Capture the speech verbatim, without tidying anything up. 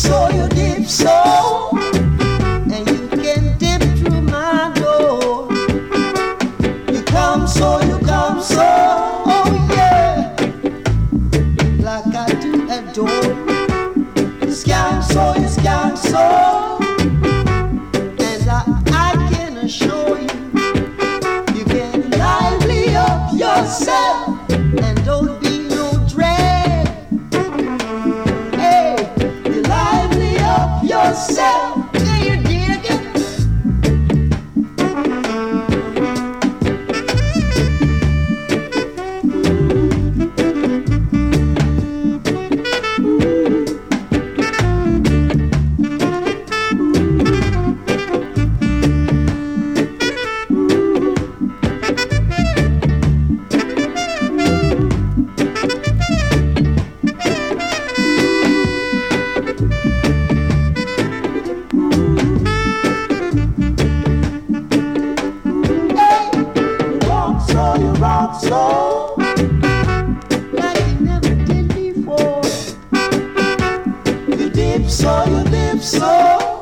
so, you dip so, and you can dip through my door. You come so, you come so, oh yeah, like I do adore. You scam so, you scam so, and I, I can assure you, you can lively up yourself and don't be no drag. Hey, you lively up yourself. Do you dig it? So you rock so like you never did before. You dip so, you dip so.